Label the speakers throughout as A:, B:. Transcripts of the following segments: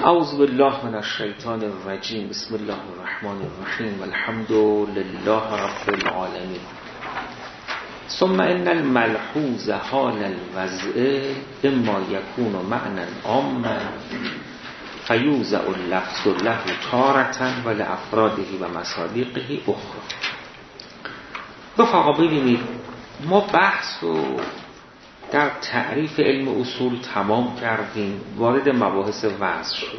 A: اعوذ بالله من الشیطان الرجیم. بسم الله الرحمن الرحیم. الحمد لله رب العالمین. ثم ان الملحوظ حال الوضع اما یکون معنى عاما فیوضع اللفظ له تارة و لافراده و مصادیقه اخرى. رفقا ببینید، ما بحث رو در تعریف علم اصول تمام کردیم، وارد مباحث وضع شد.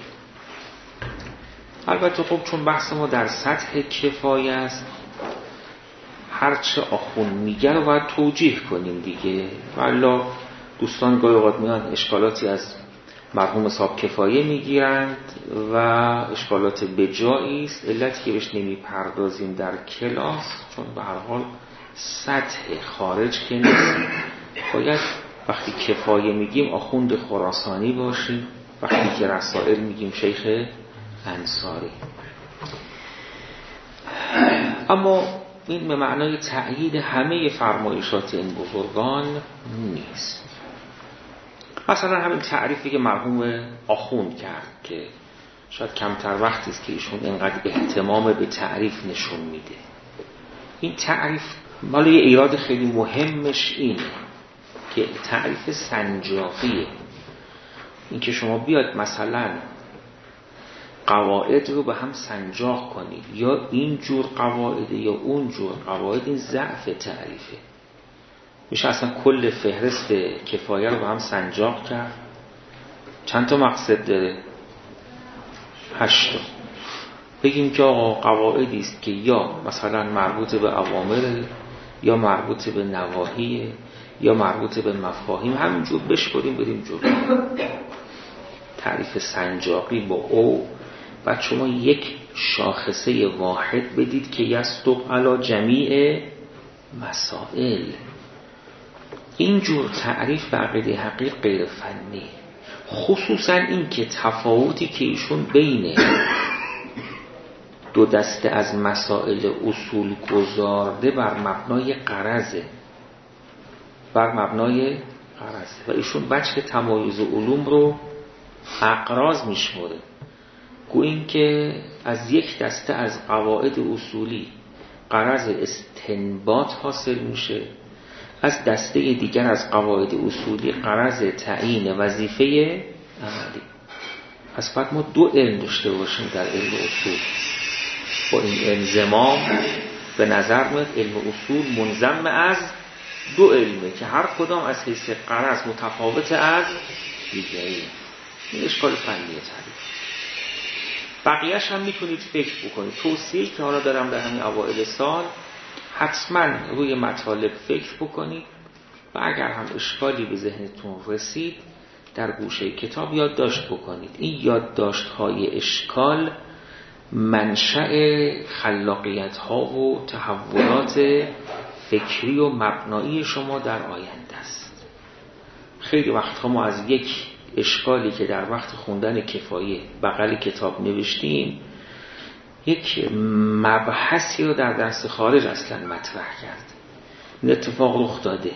A: البته خب چون بحث ما در سطح کفایه است، هرچه آخون میگه رو باید توجیه کنیم دیگه. والا دوستان گاهی اوقات میان اشکالاتی از مرحوم حساب کفایه میگیرند و اشکالات بجایی است. علتی که بهش نمیپردازیم در کلاس چون به هر حال سطح خارج که نیست. باید وقتی کفایه میگیم آخوند خراسانی باشیم، وقتی که رسائل میگیم شیخ انصاری. اما این به معنای تأیید همه فرمایشات این بزرگان نیست. مثلا همین تعریفی که مرحوم آخوند کرد که شاید کمتر وقتی است که ایشون اینقدر اهتمام به تعریف نشون میده. این تعریف مال یه ایراد خیلی مهمش اینه که تعریف سنجاقیه. این که شما بیاد مثلا قواعد رو به هم سنجاق کنید، یا این جور قواعد یا اون جور قواعد، این ضعف تعریفه. میشه اصلا کل فهرست کفایه رو به هم سنجاق کرد. چند تا مقصد داره؟ 8 تا. بگیم که آقا قواعدی است که یا مثلا مربوط به اوامر، یا مربوط به نواهی، یا مربوط به مفاهیم، همینجور بشوریم بریم جلو. تعریف سنجاقی با او بعد شما یک شاخصه واحد بدید که یصدق علی جمیع مسائل. اینجور تعریف به عقیده حقیق غیر فنی، خصوصا این که تفاوتی که ایشون بین دو دسته از مسائل اصول گذارده بر مبنای غرضه، و ایشون وجه تمایز علوم رو اقراض میشموره. گوییم که از یک دسته از قواعد اصولی غرض استنباط حاصل میشه، از دسته دیگر از قواعد اصولی غرض تعیین وظیفه عملی. پس باید ما 2 علم داشته باشیم در علم اصول. با این انضمام به نظر میاد علم اصول منضم از 2 علمه که هر کدام از حیث غرض متفاوت از دیگری. این اشکال فنیه تعریف. بقیه‌اش هم میتونید فکر بکنید. توصیه‌ای که حالا دارم در همین اوایل سال، حتما روی مطالب فکر بکنید و اگر هم اشکالی به ذهنتون رسید در گوشه کتاب یادداشت بکنید. این یادداشت‌های اشکال منشأ خلاقیت‌ها و تحولات فکری و مبنایی شما در آینده است. خیلی وقتها ما از یک اشکالی که در وقت خوندن کفایه بغل کتاب نوشتیم، یک مبحثی رو در درس خارج اصلا مطرح کرد. این اتفاق رخ داده.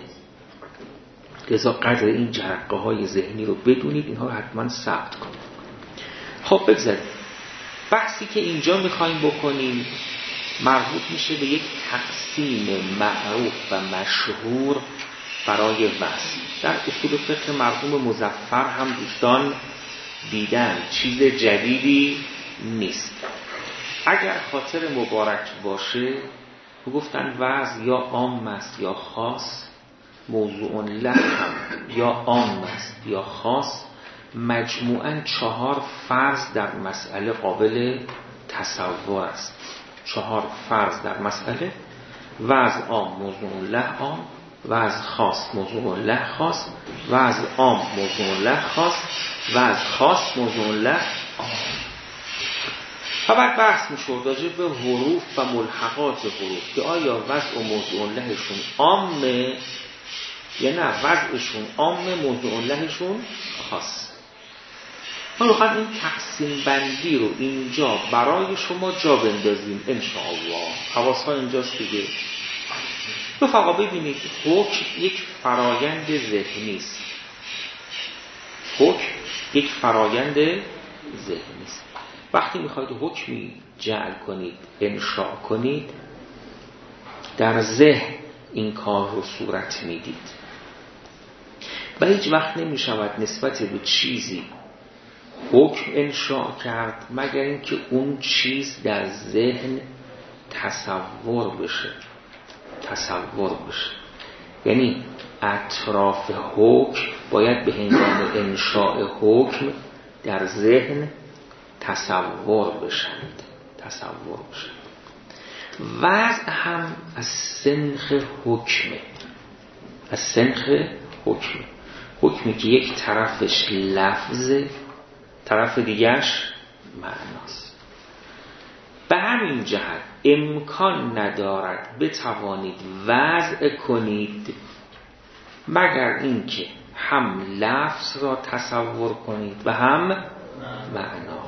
A: لذا قدر این جرقه های ذهنی رو بدونید، اینها رو حتما ثبت کنید. خب بگذارید. بحثی که اینجا میخوایم بکنیم مربوط میشه به یک تقسیم معروف و مشهور برای وصل. در اصول فقه مرحوم مظفر هم دوستان دیدن، چیز جدیدی نیست. اگر خاطر مبارک باشه گفتن وضع یا عام است یا خاص، موضوع له هم یا عام است یا خاص، مجموعاً 4 فرض در مسئله قابل تصور است. 4 فرض در مسئله: وضع عام موضوع له عام، وضع خاص موضوع له خاص، وضع عام موضوع له خاص، وضع خاص موضوع له عام. و بعد بحث میشه راجع به حروف و ملحقات حروف که آیا وضع و موضوع لهشون عامه یا نه وضعشون عامه موضوع لهشون خاص. ما میخوایم این تقسیم بندی رو اینجا برای شما جا بندازیم انشاءالله. حواسها اینجاست دیگه. رفقا ببینید، حکم یک فرایند ذهنی است. حکم یک فرایند ذهن نیست. وقتی میخواید حکمی جعل کنید، انشاء کنید، در ذهن این کار رو صورت میدید و هیچ وقت نمیشود نسبت به چیزی حکم انشاء کرد مگر اینکه اون چیز در ذهن تصور بشه. یعنی اطراف حکم باید به هنگام انشاء حکم در ذهن تصور بشند. وضع هم از سنخ حکمه. حکمی که یک طرفش لفظه، طرف دیگرش معناست. به همین جهت امکان ندارد بتوانید وضع کنید مگر اینکه هم لفظ را تصور کنید و هم معنا.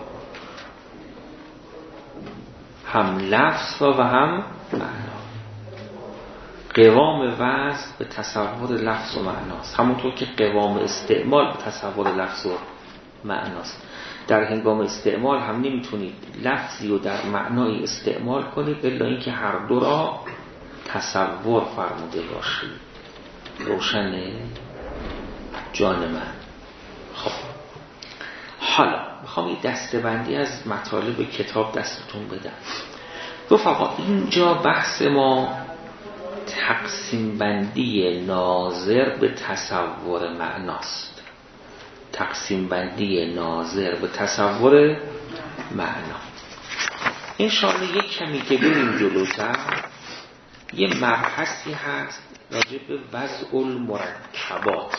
A: قوام وضع به تصور لفظ و معناست، همونطور که قوام استعمال به تصور لفظ و معناست. در هنگام استعمال هم نمیتونید لفظی رو در معنای استعمال کنید الا اینکه هر دو را تصور فرموده باشید. روشنه جان من؟ خب حالا میخوام یه دسته‌بندی از مطالب کتاب دستتون بدم. رفقا اینجا بحث ما تقسیم بندی ناظر به تصور معناست. انشاءالله یک کمی که بریم جلوتر یه مبحثی هست راجع به وضع المرکبات،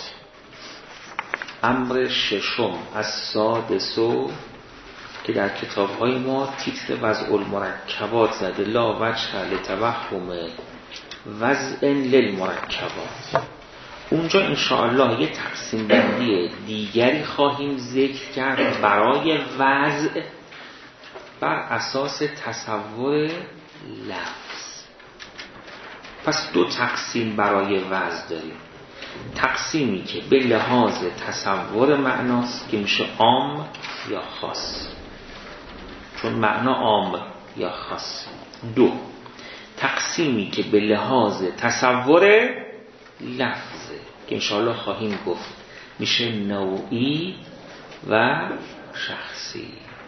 A: امر ششم از سادسو که در کتاب‌های ما تیتر وضع المرکبات زده، لا وجه لتوهم وضع للمرکبات. اونجا انشاءالله یه تقسیم بندی دیگری خواهیم ذکر کرد برای وضع بر اساس تصور لفظ. پس دو تقسیم برای وضع داریم. تقسیمی که به لحاظ تصور معناست که میشه عام یا خاص، چون معنا عام یا خاص. دو تقسیمی که به لحاظ تصور لفظه که انشاءالله خواهیم گفت میشه نوعی و شخصی.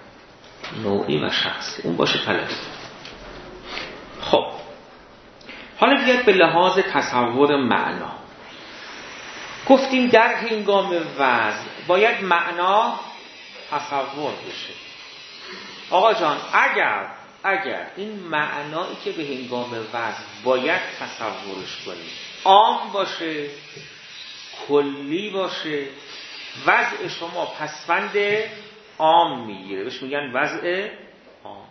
A: اون باشه طلبی. خب حالا بیاد به لحاظ تصور معنا. گفتیم در هنگام وضع باید معنا تصور بشه. آقا جان اگر این معنایی که به هنگام وضع باید تصورش کنیم عام باشه، کلی باشه، وضع شما پسوند عام میگیره، بهش میگن وضع عام.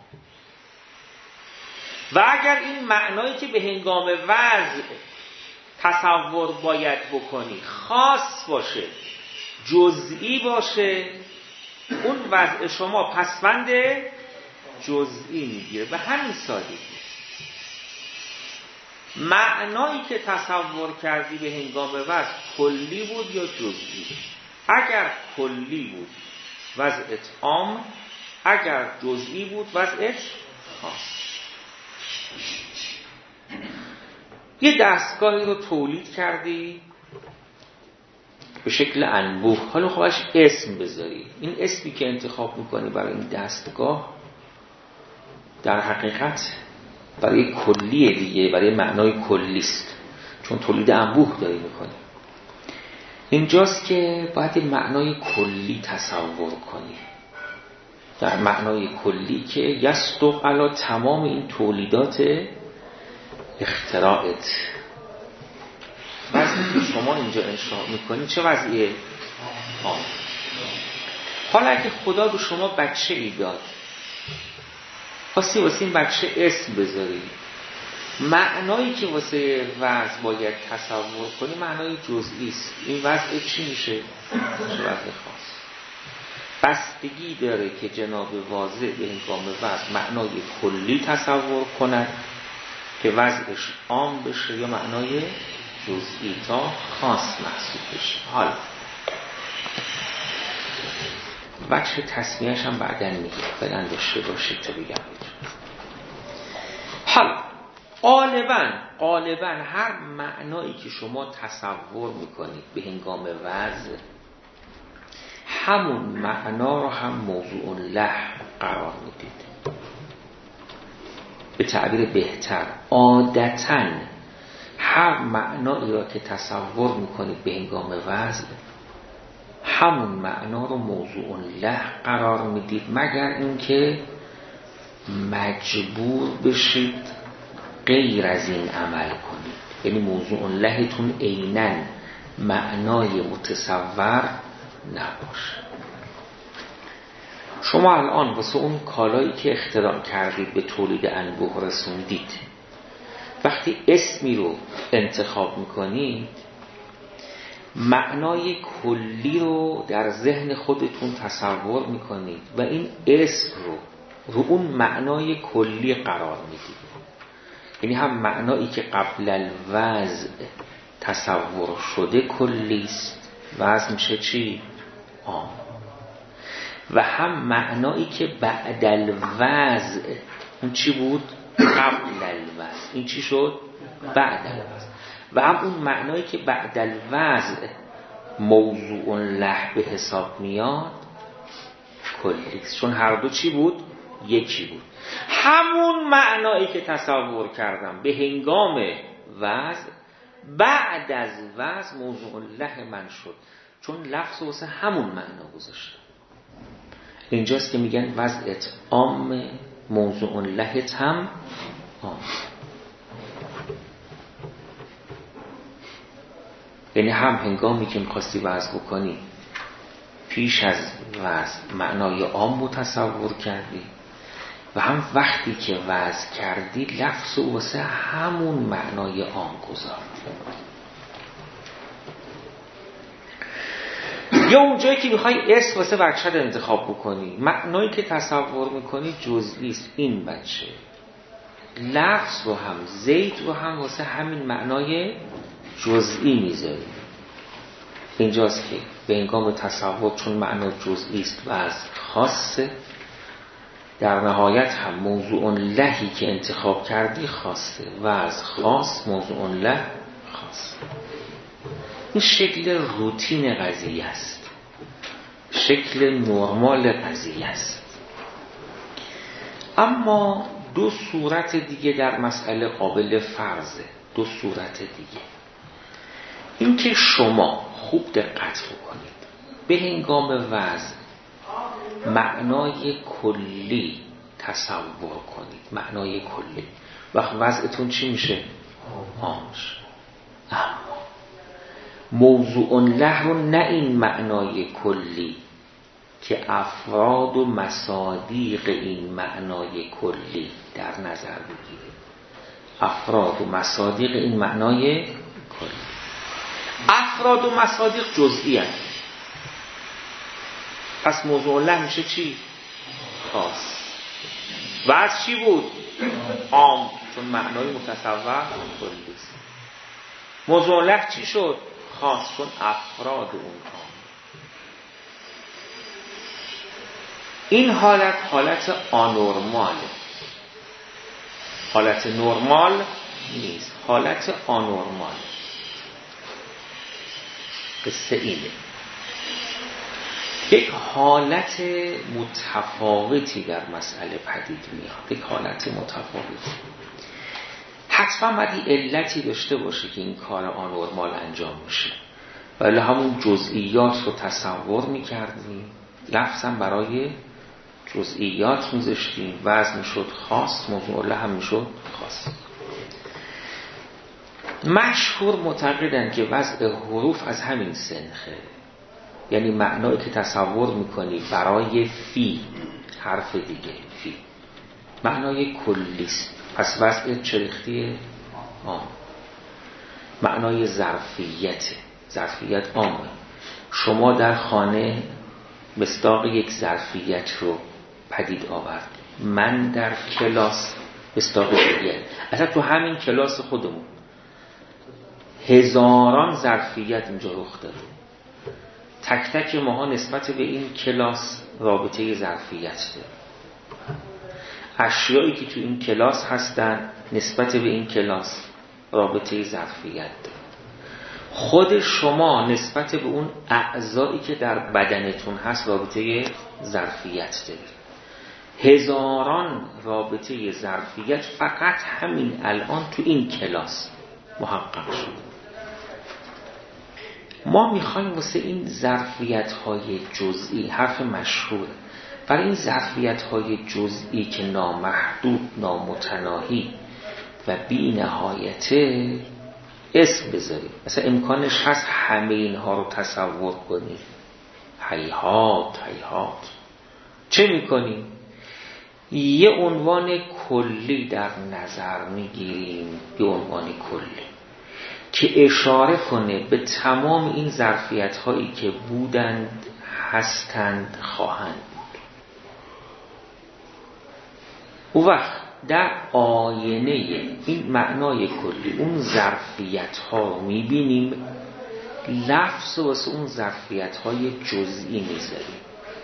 A: و اگر این معنایی که به هنگام وضع تصور باید بکنی خاص باشه، جزئی باشه، اون وضع شما پسوند جزئی میگیره. به همین سادگی معنایی که تصور کردی به هنگام وضع کلی بود یا جزئی. اگر کلی بود وضعت عام، اگر جزئی بود وضعت خاص. یه دستگاهی رو تولید کردی به شکل انبوه، حالا خواهش اسم بذاری. این اسمی که انتخاب میکنی برای این دستگاه در حقیقت برای کلیه دیگه، برای معنای کلیست، چون تولید انبوه داری میکنی. اینجاست که باید معنای کلی تصور کنی، در معنای کلی که یصدق علی تمام این تولیدات اختراعت. وضعی که شما اینجا انشاء میکنی چه وضعیه؟ حالا اگه خدا به شما بچه ای داد، خواستی واسه این بچه اسم بذاری، معنایی که واسه وضع باید تصور کنی معنای جزئی است. این وضع چی میشه؟ وضع خاص. بستگی داره که جناب واضح به هنگام وضع معنای کلی تصور کند که وضعش عام بشه یا معنای جزئی تا خاص محسوب بشه. حالا وجه تسمیه‌اش هم بعداً میگه، فعلا داشته باشید تا بگم. حالا غالباً هر معنایی که شما تصور میکنید به هنگام وضع، همون معنا رو هم موضوع له قرار میدید. به تعبیر بهتر، عادتاً هر معنایی را که تصور میکنید به هنگام وضع، همون معنا رو موضوع له قرار میدید، مگر اینکه مجبور بشید غیر از این عمل کنید. یعنی موضوع لهتون عیناً معنای متصور نباشه. شما الان واسه اون کالایی که اختراع کردید به تولید انبوه رسوندید، وقتی اسمی رو انتخاب میکنید، معنای کلی رو در ذهن خودتون تصور میکنید و این اسم رو اون معنای کلی قرار میدید. یعنی هم معنایی که قبل الوضع تصور شده کلیست، وضع میشه چی؟ عام. و هم معنایی که بعد الوضع، اون چی بود؟ قبل الوضع. این چی شد؟ بعد الوضع. و هم اون معنایی که بعد الوضع موضوع له به حساب میاد کلیست، چون هر دو چی بود؟ یکی بود. همون معنایی که تصور کردم به هنگام وضع، بعد از وضع موضوع له من شد، چون لفظ واسه همون معنا گذاشتم. اینجاست که میگن وضعت عام، موضوع لهت هم عام. یعنی هم هنگامی که میخواستی وضع بکنی پیش از وضع معنای عام رو تصور کردی، و هم وقتی که وضع کردی لفظ واسه همون معنای عام گذاشتی. یا اونجایی که میخوای اسم واسه بچه رو انتخاب بکنی، معنایی که تصور میکنی جزئی است، این بچه، لفظ رو هم زید رو هم واسه همین معنای جزئی میذاری. اینجاست که به هنگام تصور چون معنا جزئی است و از خاصه، در نهایت هم موضوع لهی که انتخاب کردی خاصه و از خاص موضوع له خاص. این شکل روتین قضیه است، شکل نرمال قضیه است. اما دو صورت دیگه در مسئله قابل فرضه. دو صورت دیگه، این که شما خوب دقت بکنید به هنگام وضع معنای کلی تصور کنید، معنای کلی، وقت وضعتون چی میشه؟ عامش. اما موضوع له رو نه این معنای کلی که افراد و مصادیق این معنای کلی در نظر بگیرید. افراد و مصادیق این معنای کلی. افراد و مصادیق جزئی هست، پس موضوع له میشه چی؟ خاص. و از چی بود؟ عام، چون معنای متصور کلی است. موضوع له چی شد؟ خاص، چون افراد اون عام. این حالت آنورماله، حالت نرمال نیست، حالت آنورمال. قصه اینه، یک حالت متفاوتی در مسئله پدید میاد، یک حالت متفاوتی. حتما باید علتی داشته باشه که این کار آنورمال انجام میشه، ولی همون جزئیات رو تصور میکردیم، لفظم برای جزئیات میذاشتیم، وزن شد خاص، موضوع له هم میشد خاص. مشهور معتقدن که وضع حروف از همین سنخه، یعنی معنایی که تصور میکنی برای فی، حرف دیگه فی، معنای کلیست، پس وضع چرختی عام. معنای ظرفیت عامه. شما در خانه مصداق یک ظرفیت رو پدید آورد، من در کلاس مصداق دیگه. اصلا تو همین کلاس خودمون هزاران ظرفیت اینجا رخ داده. تک تک ماها نسبت به این کلاس رابطه ظرفیت داره. اشیایی که تو این کلاس هستن نسبت به این کلاس رابطه ظرفیت داره. خود شما نسبت به اون اعضایی که در بدنتون هست رابطه ظرفیت داره. هزاران رابطه ظرفیت فقط همین الان تو این کلاس محقق شد. ما میخوایم واسه این ظرفیت‌های جزئی، حرف مشهور، برای این ظرفیت‌های جزئی که نامحدود، نامتناهی و بی نهایته اسم بذاریم. مثلا امکانش هست همه اینها رو تصور کنیم. هیهات هیهات. چه میکنیم؟ یه عنوان کلی در نظر میگیریم، یه عنوان کلی که اشاره کنه به تمام این ظرفیت هایی که بودند، هستند، خواهند بود. او وقت در آینه این معنای کلی اون ظرفیت ها رو میبینیم، لفظ واسه اون ظرفیت های جزئی میذاریم.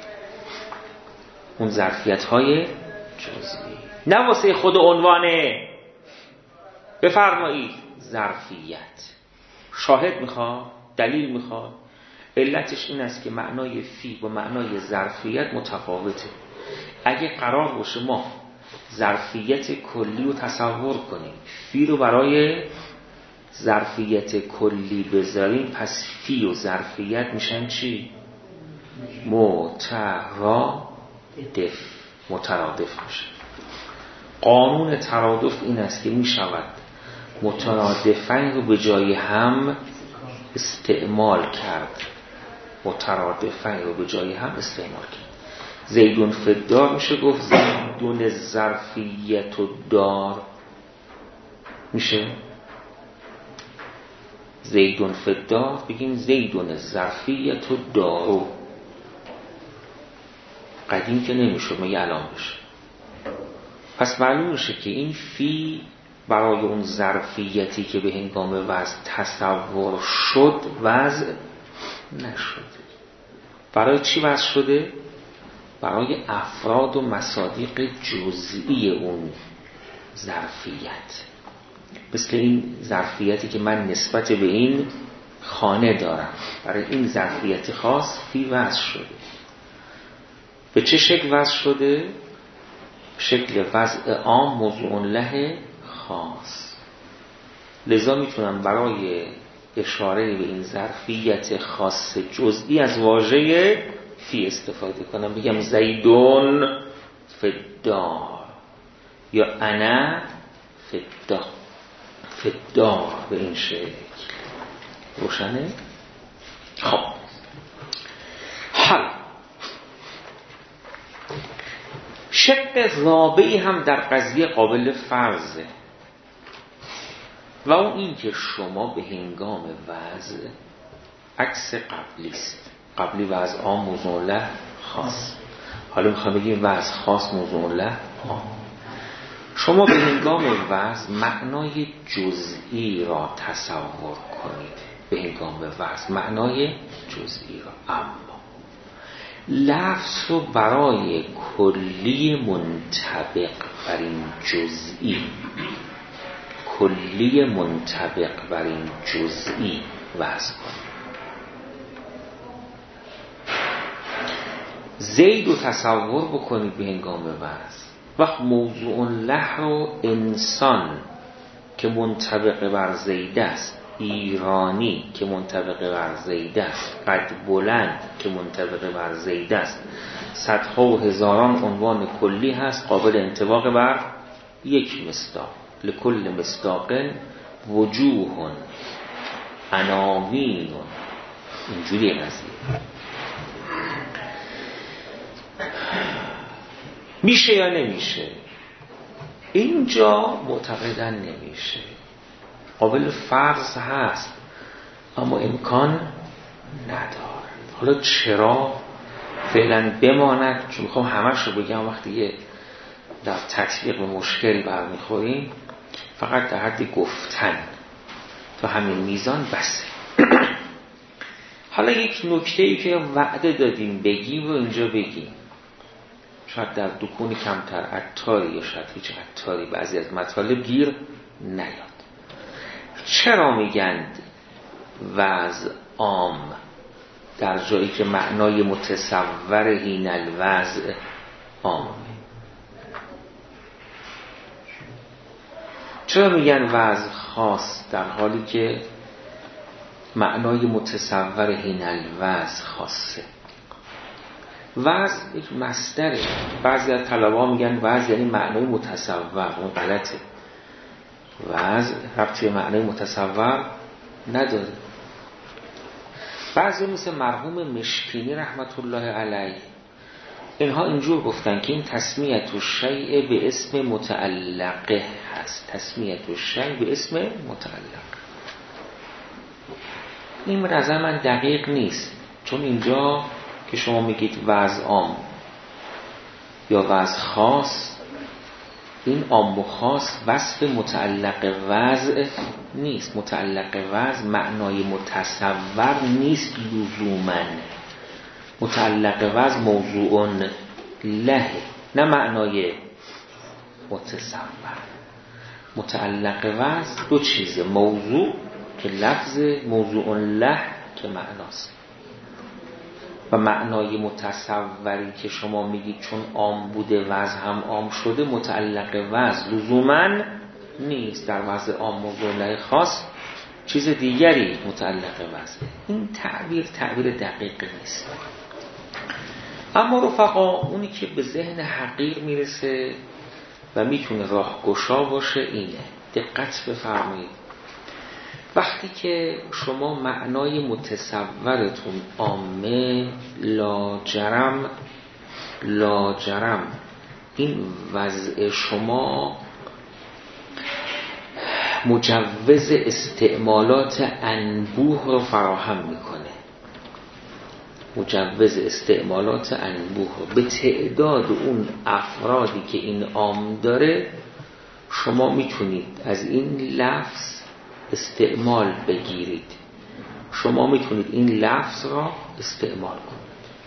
A: اون ظرفیت های جزئی، نه واسه خود عنوانه. بفرمایید ظرفیت. شاهد میخواد، دلیل میخواد. علتش این است که معنای فی با معنای ظرفیت متفاوته. اگه قرار باشه ما ظرفیت کلی رو تصور کنیم، فی رو برای ظرفیت کلی بذاریم، پس فی و ظرفیت میشن چی؟ مترادف میشه. قانون ترادف این است که میشود مترادفین رو به جای هم استعمال کرد. مترادفین رو به جای هم استعمال کرد. زیدون فدار میشه گفت زیدون ظرفیت و دار میشه. زیدون فدار بگیم زیدون ظرفیت و دارو. قدیم که نمیشه، مگه الان بشه. پس معلوم میشه که این فی برای اون ظرفیتی که به هنگام وضع تصور شد وضع نشده. برای چی وضع شده؟ برای افراد و مصادیق جزئی اون ظرفیت. مثل این ظرفیتی که من نسبت به این خانه دارم، برای این ظرفیت خاص فی وضع شده. به چه شکل وضع شده؟ شکل وضع عام موضوع له خاص. لذا میتونم برای اشاره به این ظرفیت خاص جزئی از واژه فی استفاده کنم. بگم زیدون فدار یا انا فدار به این شکل. روشنه؟ خب حالا شق رابعی هم در قضیه قابل فرضه و اون این که شما به هنگام وضع عکس قبلی است. قبلی وضع عام موضوع له خاص، حالا میخوام بگیم وضع خاص موضوع له عام. شما به هنگام وضع معنای جزئی را تصور کنید. به هنگام وضع معنای جزئی را، اما لفظ رو برای کلی منطبق بر این جزئی، کلی منطبق بر این جزئی وضع کنید. زید رو تصور بکنید به هنگام وضع. وقت موضوع له رو انسان که منطبق بر زید است، ایرانی که منطبق بر زید است، قد بلند که منطبق بر زید است، صدها و هزاران عنوان کلی هست قابل انطباق بر یک مصداق. لکل مصداق وجوه عناوین. اینجوری قضیه میشه یا نمیشه؟ اینجا معتقداً نمیشه. قابل فرض هست اما امکان نداره. حالا چرا؟ فعلا بماند، چون میخوام همش رو بگم. وقتی در تطبیق به مشکل برمیخوریم فقط در حد گفتن تا همین میزان بسه. حالا یک نکته‌ای که وعده دادیم بگیم رو اینجا بگیم، شاید در دکون کمتر عطاری یا شاید هیچ عطاری بعضی از مطالب گیر نیاد. چرا میگند وضع عام در جایی که معنای متصور هین الوضع عام؟ چرا میگن وضع خاص در حالی که معنای متصور هین الوضع خاصه؟ وضع یک مصدره. بعضی از طلبه‌ها میگن وضع یعنی معنای متصور، اون غلطه. وضع ربطی به معنای متصور نداره. بعضی مثل مرحوم مشکینی رحمت الله علیه اینها اینجور گفتن که این تسمیت الشیء به اسم متعلقه هست. تسمیت الشیء به اسم متعلق. این به نظر من دقیق نیست، چون اینجا که شما میگید وضع عام یا وضع خاص، این عام و خاص وصف متعلق وضع نیست. متعلق وضع معنای متصور نیست لزوما. متعلق وضع موضوع له، نه معنای متصور. متعلق وضع دو چیزه، موضوع که لفظ، موضوع له که معناست. و معنای متصوری که شما میگید چون عام بوده وضع هم عام شده، متعلق وضع لزوما نیست. در وضع عام موضوع له خاص چیز دیگری متعلق وضع. این تعبیر دقیق نیست. اما رفقا، اونی که به ذهن حقیر میرسه و میتونه راهگشا باشه اینه. دقت بفرمایید، وقتی که شما معنای متصورتون عامه، لاجرم این وضع شما مجوز استعمالات انبوه رو فراهم میکنه. مجوز استعمالات انبوه به تعداد اون افرادی که این عام داره، شما میتونید از این لفظ استعمال بگیرید. شما میتونید این لفظ را استعمال کنید.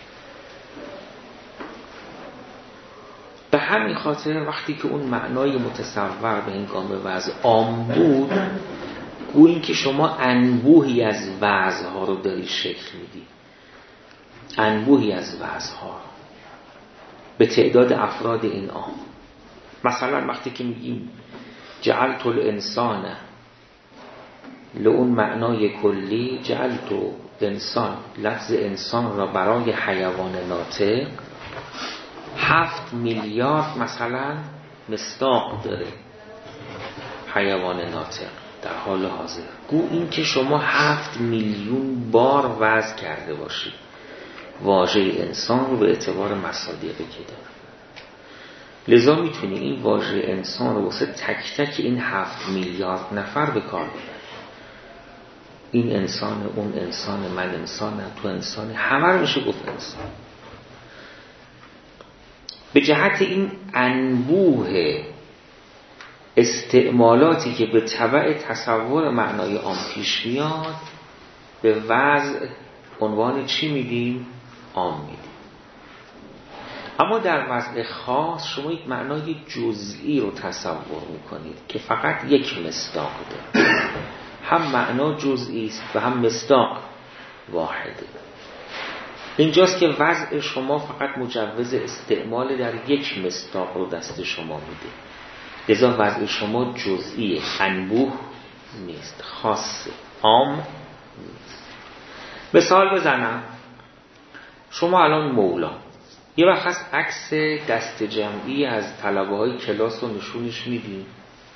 A: به همین خاطر وقتی که اون معنای متصور به هنگام وضع عام بود، گویی که شما انبوهی از وضعها رو داری شکل میدی. انبوهی از وضعها به تعداد افراد این عام. مثلا وقتی که میگیم جعلت الانسان، لون معنای کلی، جعلت انسان، لفظ انسان را برای حیوان ناطق 7 میلیارد مثلا مصداق داره. حیوان ناطق در حال حاضر، گو این که شما 7 میلیون بار وضع کرده باشید واژه انسان رو به اعتبار مصادیقی که داره. لذا میتونی این واژه انسان رو واسه تک تک این 7 میلیارد نفر به کار ببری. این انسان، اون انسان، من انسانم، تو انسان، همه رو میشه گفت انسان. به جهت این انبوه استعمالاتی که به تبع تصور معنای عام پیش میاد، به وضع عنوان چی میدیم؟ عام میدیم. اما در وضع خاص شما یک معنای جزئی رو تصور میکنید که فقط یک مصداق داره. هم معنا جزئی است و هم مصداق واحده. اینجاست که وضع شما فقط مجوز استعمال در یک مصداق رو دست شما میده. لذا وضع شما جزئی، انبوه نیست، خاصه، عام نیست. مثال بزنم، شما الان مولا یه وقت هست عکس دست جمعی از طلبه های کلاس رو نشونش میدیم،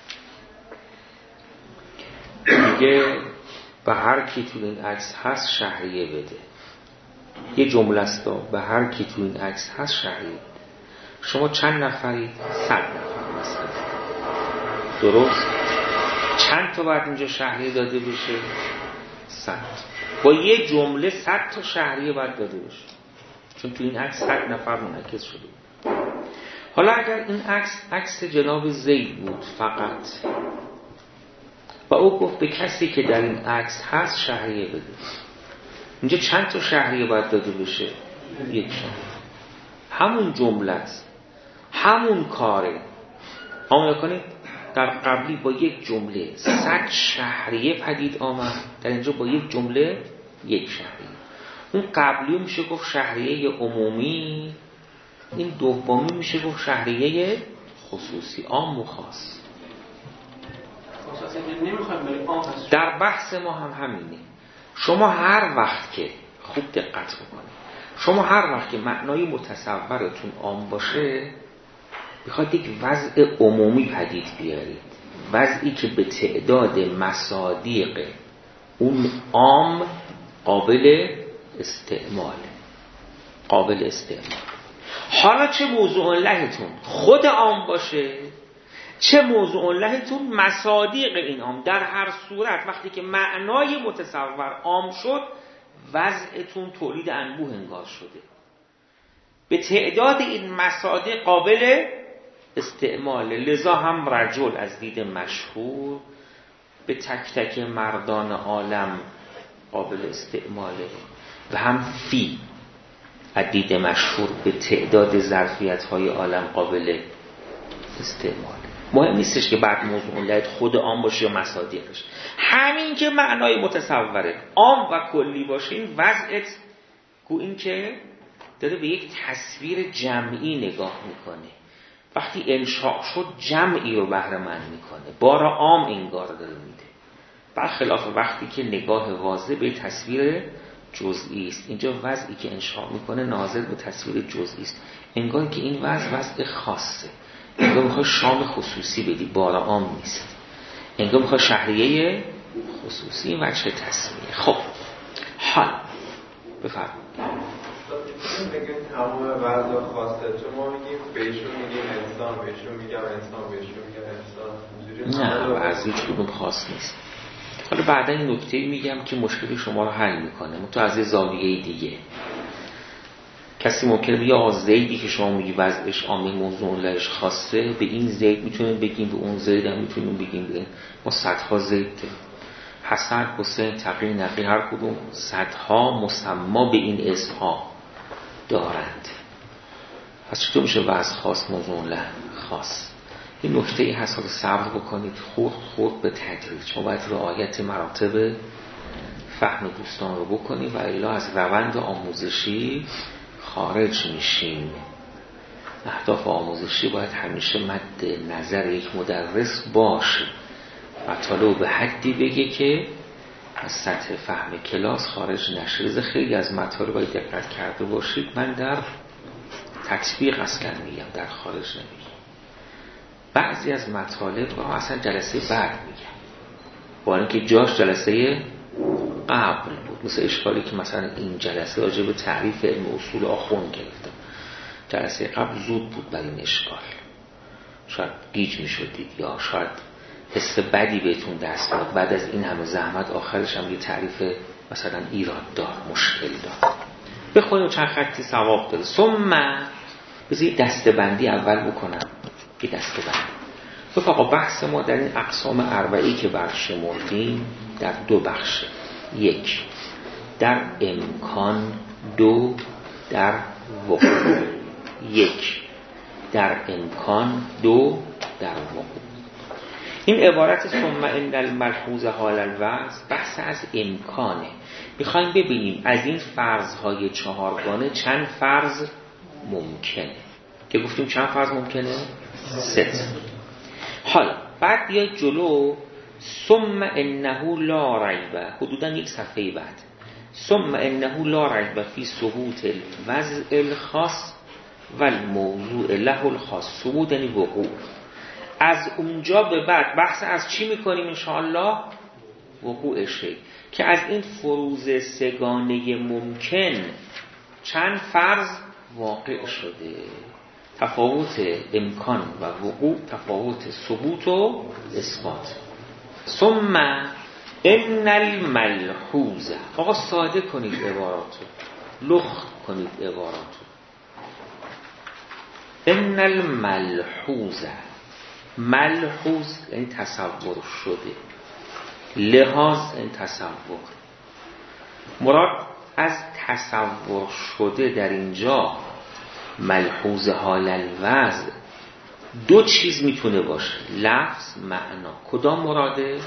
A: میگه به هر کی تو این عکس هست شهریه بده. یه جمله است، به هر کی تو این عکس هست شهریه بده. شما چند نفرید؟ 100 نفر مثلا. درست؟ چند تا باید اینجا شهریه داده بشه؟ 100. با یه جمله 100 تا شهریه باید داده بشه، چون تو این عکس 100 نفر منعکس شده. حالا اگر این عکس جناب زید بود فقط و او گفت به کسی که در این عکس هست شهریه بده، اینجا چند تا شهریه باید داده بشه؟ یک شهریه. همون جمله است، همون کاره. اما کنید در قبلی با یک جمله 100 شهریه پدید آمد، در اینجا با یک جمله یک شهریه. اون قبلی میشه گفت شهریه عمومی، این دومی میشه گفت شهریه خصوصی، عام و خاص. در بحث ما هم همینه. شما هر وقت که خوب دقت بکنید، شما هر وقت که معنای متصورتون عام باشه بخواد یک وضع عمومی پدید بیارید، وضعی که به تعداد مصادیق اون عام قابل استعمال. حالا چه موضوع لهتون خود عام باشه، چه موضوع لهتون مصادیق این عام، در هر صورت وقتی که معنای متصور عام شد وضعتون تولید انبوه انگار شده، به تعداد این مصادیق قابل استعمال. لذا هم رجل از دید مشهور به تک تک مردان عالم قابل استعماله و هم فی از دید مشهور به تعداد ظرفیت‌های عالم قابل استعماله. مهم نیستش که بعد موضوع لهت خود عام باشه یا مصادیقش، همین که معنای متصوره عام و کلی باشه این وضعت گو این که داره به یک تصویر جمعی نگاه میکنه. وقتی انشاء شد جمعی رو بهره مند میکنه، بار عام انگار داره میده، برخلاف وقتی که نگاه واضح به تصویر جزئی است. اینجا وضعی که انشاء میکنه ناظر به تصویر جزئی است، انگار که این وضع خاصه، انگار میخوای شام خصوصی بدی، بار عام نیست، انگار میخوای شهریه خصوصی، وجه تصویر. خب حال بفرمایید.
B: میگیم تمام وضع خاصه، چون ما میگیم بهشون میگیم انسان، بهشون میگم انسان، بهشون میگم انسان.
A: نه از هیچ کدوم خاص نیست. حالا بعدا این نکته میگم که مشکل شما رو حل میکنه، تو از یه زاویه دیگه. کسی ممکنه بگه آقا زیدی که شما میگی وضعش عامه موضوع لهش خاصه، به این زید میتونیم بگیم، به اون زید هم میتونیم بگیم. ما صدها زید داریم، حسن، حسین، تقی، نقی، هر کدوم صدها مسما به این اسمها دارند. پس چطور میشه وضع خاص موضوع له خاص؟ این نکته ای هست که صبر بکنید، خورد به تدریج. ما باید رعایت مراتب فهم دوستان رو بکنیم و الا از روند آموزشی خارج میشیم. اهداف آموزشی باید همیشه مد نظر یک مدرس باشه، مطالب به حدی بگه که از سطح فهم کلاس خارج نشه. خیلی از مطالب باید دقت کرده باشید، من در تطبیق اصلا میگم، در خارج نمیگم. بعضی از مطالب رو اصلا جلسه بعد میگم، با اینکه جاش جلسه قبل بود. مثل اشکالی که مثلا این جلسه راجع به تعریف علم اصول آخوند گرفتم، جلسه قبل زود بود برای این اشکال، شاید گیج میشدید یا شاید حس بدی بهتون دست میاد. بعد از این همه زحمت آخرش هم یه تعریف مثلا ایراد دار، مشکل دار، بخونیم چند خطی ثواب داره. ثم بذارید دستبندی اول بکنم، یه دستبندی. آقا بحث ما در این اقسام اربعی که برشمردیم در دو بخشه، یک در امکان، دو در وقوع. یک در امکان، دو در وقوع. این عبارت ثم ان الملحوظ حال الوضع بحث از امکانه. میخوایم ببینیم از این فرضهای چهارگانه چند فرض ممکنه، که گفتیم چند فرض ممکنه؟ 3. حالا بعد بیاید جلو، ثم انه لا ریب، حدودا یک صفحه بعد، ثم انه لا ریب فی ثبوت الوضع الخاص و الموضوع له الخاص. ثبوت یعنی وقوع. از اونجا به بعد بحث از چی میکنیم انشاءالله؟ وقوعشه، که از این فروض سگانه ممکن چند فرض واقع شده. تفاوت امکان و وقوع، تفاوت ثبوت و اثبات. ثم ان الملحوظ، آقا ساده کنید عباراتو، لخت کنید عباراتو. ان الملحوظ، ملحوظ این تصور شده، لحاظ این تصور. مراد از تصور شده در اینجا ملحوظ حال الوضع دو چیز میتونه باشه، لفظ، معنا. کدام مراده؟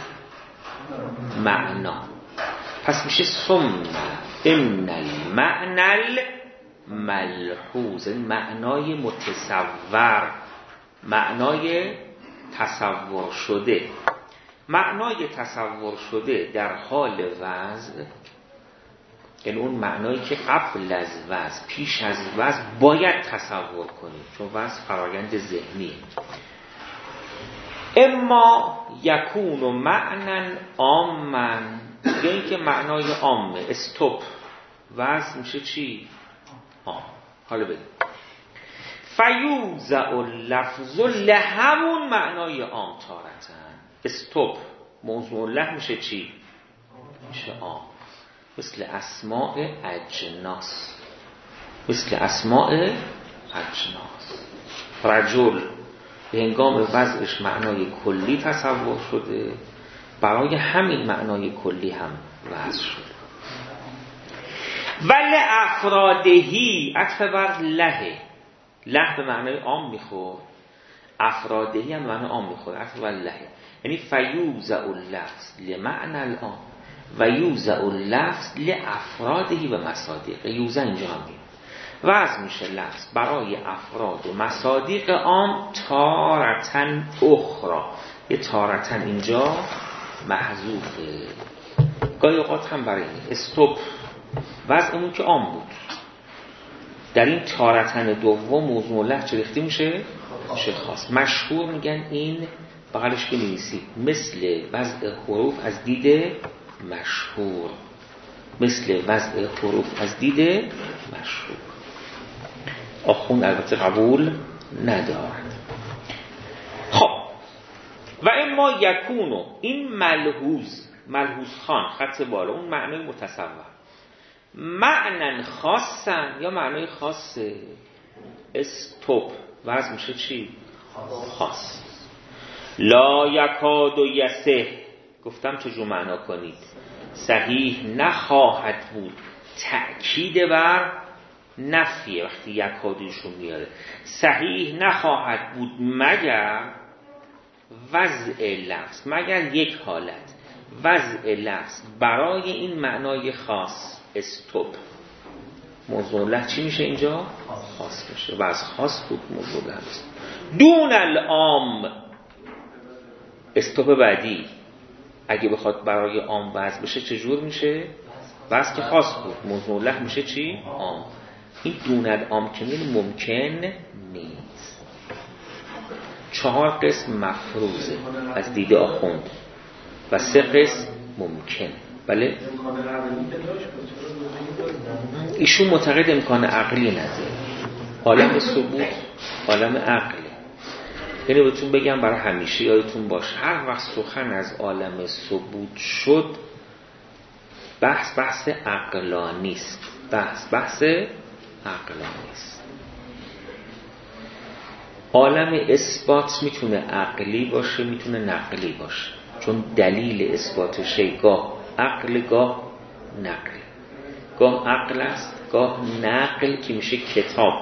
A: معنا. پس میشه ثم ان المعنى الملحوظ، معنای متصور، معنای تصور شده. معنای تصور شده در حال وضع، یعنی اون معنایی که قبل از وضع، پیش از وضع باید تصور کنیم، چون وضع فرایند ذهنی. اما یکون و معنن عامن، یا این که معنای عامه، استوب، وضع میشه چی؟ حالا بگیم فیوزع اللفظ لهمون معنای عام تارتن. استوب موضوع له میشه چی؟ میشه عام. مثل اسماء اجناس، مثل اسماء اجناس. رجل به هنگام وضعش معنای کلی تصور شده، برای همین معنای کلی هم وضع شده. ولی افرادهی عطف بر لهه، له به معنای عام میخورد، افرادهی هم معنای عام میخورد، عطف بر لهه. یعنی فیوزع اللفظ لمعنى العام و یوزع اللفظ لافرادهی و مصادیق. یوزع اینجا هم میاد، وضع میشه لفظ برای افراد و مصادیق عام تارتن اخرى. یه تارتن اینجا محذوفه، گاهی اوقات هم برای این استوب وضعمون که عام بود، در این تارتن دوم موضوع له چه ریختی میشه؟ خاص. مشهور میگن این بغلش که می‌نویسی مثل وضع حروف از دید مشهور، مثل وضع حروف از دید مشهور. آخون البته قبول ندارد. خب و اما یکونو، این ملحوظ خان خط بالا، اون معنای متصور، معنن خاصن یا معنای خاصه. استوب وضع میشه چی؟ خاص. لا یکاد و یسه، گفتم چجور معنا کنید. صحیح نخواهد بود، تأکید بر نفیه وقتی یکادیشون میاره. صحیح نخواهد بود مگر وضع لفظ، مگر یک حالت، وضع لفظ برای این معنای خاص. استوب موضوع له چی میشه اینجا؟ خاص میشه. وضع خاص بود موضوع له. دون العام، استوب بعدی اگه بخواد برای عام وضع بشه چجور میشه؟ وضع که خاص بود موضوع له میشه چی؟ عام. این دون العام که ممکن نیست. 4 قسم مفروضه از دید آخوند و 3 قسم ممکن. بله ایشون معتقد امکان عقلی نداره. عالم ثبوت عالم عقله. یعنی بهتون بگم برای همیشه یادتون باشه، هر وقت سخن از عالم ثبوت شد بحث عقلانی است. بحث عقلانی است. عالم اثبات میتونه عقلی باشه، میتونه نقلی باشه، چون دلیل اثبات شی گاه عقل گاه نقل. گاه عقل است گاه نقل که میشه کتاب،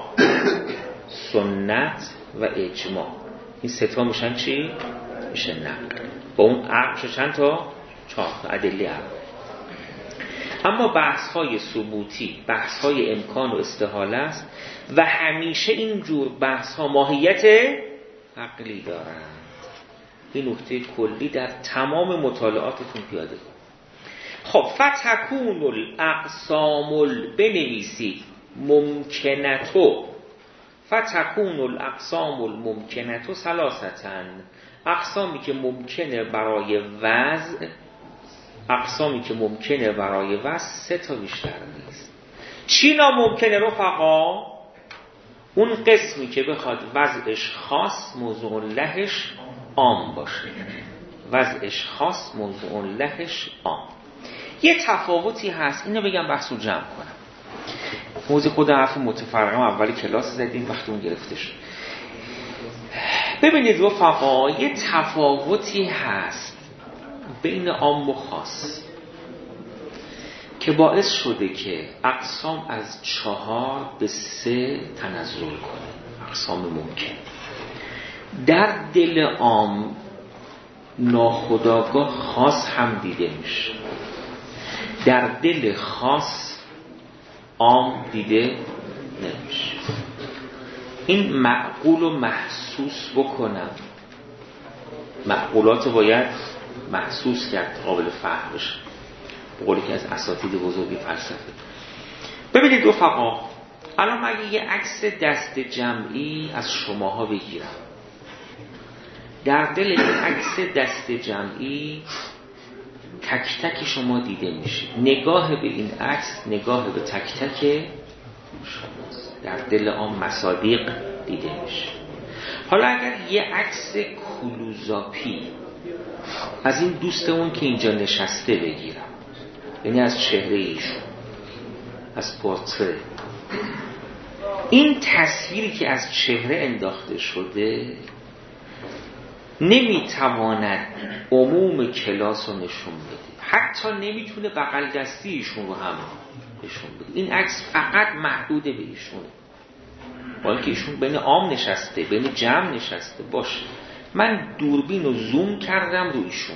A: سنت و اجماع. این 3 تا میشن چی؟ میشه نقل. با اون عقل میشه چند تا؟ 4 تا ادله عقل. اما بحث های ثبوتی بحث های امکان و استحاله است و همیشه اینجور بحث ها ماهیت عقلی دارند. این نکته کلی در تمام مطالعاتتون پیاده کن. خب فتکون الاقسام بنویسید ممکنتو. فتکون الاقسام الممکنتو ثلاثتن، اقسامی که ممکنه برای وضع، اقسامی که ممکنه برای وضع 3 تا بیشتر نیست. چی ناممکنه رفقا؟ اون قسمی که بخواد وضعش خاص موضوع لهش عام باشه، وضعش خاص موضوع لهش عام. یه تفاوتی هست، اینو بگم بحثو جمع کنم. موضوع خود حرف متفرقه اولی کلاس زدیم وقتی اون گرفته شد. ببینید رفقا یه تفاوتی هست بین عام و خاص. که باعث شده که اقسام از 4 به 3 تنزل کنه. اقسام ممکن در دل عام ناخودآگاه خاص هم دیده میشه، در دل خاص عام دیده نمیشه. این معقول و محسوس بکنم. معقولات باید محسوس کرد، قابل فهم بشه، به قولی که از اساتید بزرگی فلسفه. ببینید رفقا، الان اگه یه عکس دست جمعی از شماها بگیرم، در دل این عکس دست جمعی تک تک شما دیده میشه. نگاه به این عکس نگاه به تک تک شماست. در دل آن مصادیق دیده میشه. حالا اگر یه عکس کلوزاپی از این دوستمون که اینجا نشسته بگیرم، یعنی از چهره ایشون، از پورتره، این تصویری که از چهره انداخته شده نمیتواند عموم کلاس رو نشون بده، حتی نمیتونه بغل دستی ایشون رو هم نشون بده. این عکس فقط محدود به ایشونه، با اینکه ایشون بین عام نشسته، بین جمع نشسته باشه. من دوربین رو زوم کردم رو ایشون.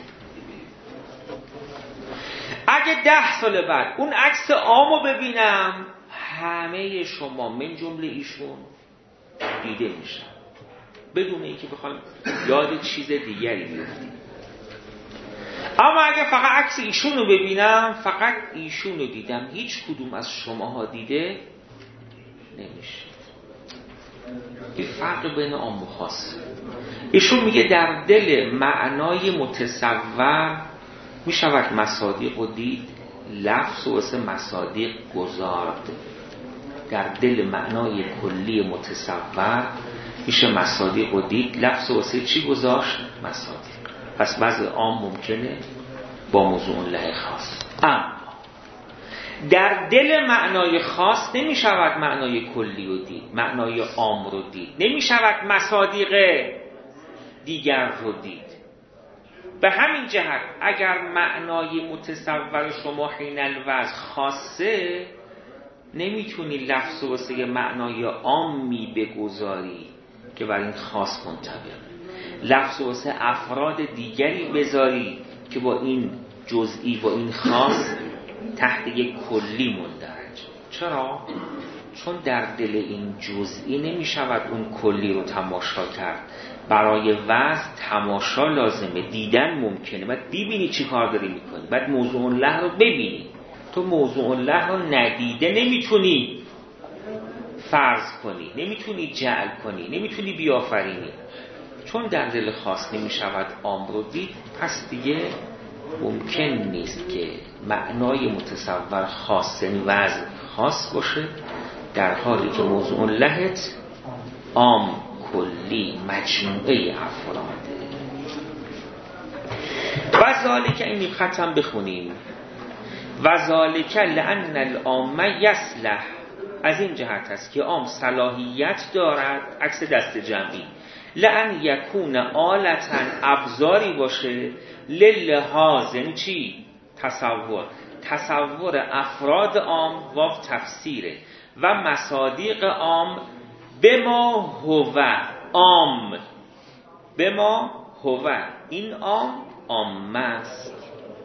A: اگه 10 سال بعد اون عکس عامو ببینم، همه شما من جمله ایشون دیده میشن، بدون اینکه بخوام یاد چیز دیگری بیفتیم. اما اگه فقط عکس ایشون رو ببینم، فقط ایشون رو دیدم، هیچ کدوم از شماها دیده نمیشه. این فرق بین عام و خاص. ایشون میگه در دل معنای متصور میشود مصادیق و دید، لفظ واسه مصادیق گذارد. در دل معنای کلی متصور میشه مصادیق و دید، لفظ واسه چی گذاشت؟ مصادیق. پس بعض عام ممکنه با موضوع له خاص. اما در دل معنای خاص نمیشود معنای کلی رو دید، معنای عام رو دید، نمیشود مصادیق دیگر رو دید. به همین جهت اگر معنای متصور شما حین الوضع خاصه، نمیتونی لفظ و واسه معنای عامی بگذاری که بر این خاص منطبق، لفظ و واسه افراد دیگری بذاری که با این جزئی با این خاص تحت یک کلی مندرج. چرا؟ چون در دل این جزئی نمیشود اون کلی رو تماشا کرد. برای وضع تماشا لازمه، دیدن ممکنه. باید ببینی چی کار داری میکنی، باید موضوع له رو ببینی. تو موضوع له رو ندیده نمیتونی فرض کنی، نمیتونی جعل کنی، نمیتونی بیافرینی. چون در دل خاص نمیشود عام رو دید، پس دیگه ممکن نیست که معنای متصور خاص، یعنی وضع خاص باشه، در حالی که موضوع لهت عام، کلی، مجموعه افراده. و ذالک، این ختم بخونیم، و ذالک لأن العام یصلح، از این جهت است که عام صلاحیت دارد، عکس دست جمعی، لأن یکون آلتاً، ابزاری باشه، للحاظ، یعنی چی؟ تصور افراد عام و تفسیره، و مصادیق عام بما هو عام، بما هو، این عام است.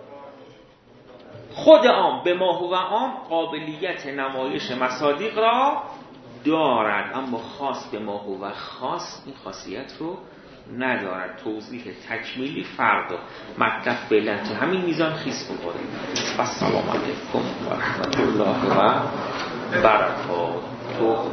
A: خود عام بما هو عام قابلیت نمایش مصادیق را دارد، اما خاص بما هو خاص این خاصیت رو ندارد. توضیح تکمیلی فردا مطلب بلند همین میزان خیس بکنه. و السلام علیکم و رحمت الله و برکاته.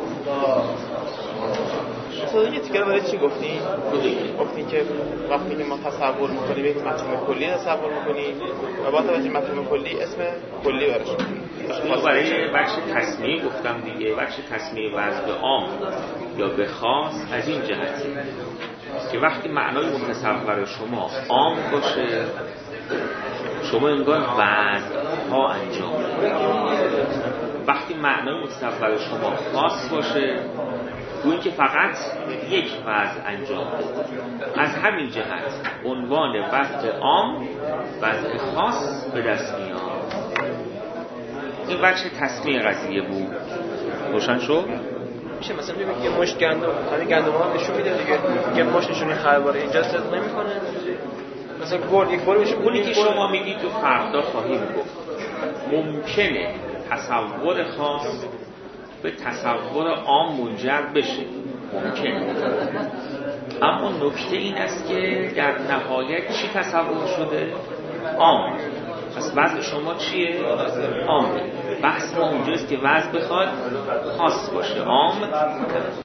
C: اصلا یه تیکر برای چی گفتین؟ گفتین که وقتی که ما تصور میکنیم یک مفهوم کلی تصور میکنیم و با توجه مفهوم کلی اسم کلی براش میذاریم.
A: برای بخش تصمیه گفتم دیگه، بخش تصمیه وضع به عام یا به خاص از این جهتی که وقتی معنای متصور شما عام باشه، شما انگار وضع ها انجام بدید. وقتی معنای متصور شما خاص باشه، گویی که فقط یک وضع انجام بده. از همین جهت عنوان وضع عام، وضع خاص به دست میاد. این وجه تصمیه قضیه بود. روشن شد؟
D: میشه مثلا ببینید که مشت گندم، همین گندم‌ها نشون میده دیگه، که مشت نشونی خرواره اینجا صدق نمیکنه. مثلا گل یک گل میشه،
A: اونی که شما میگید تو فردا خواهیم گفت. ممکنه تصور خاص به تصور عام منجر بشه، ممکنه. اما نکته این است که در نهایت چی تصور شده؟ عام. پس وضع شما چیه؟ عام. بحث ما اونجاست که وضع بخواد خاص باشه، عام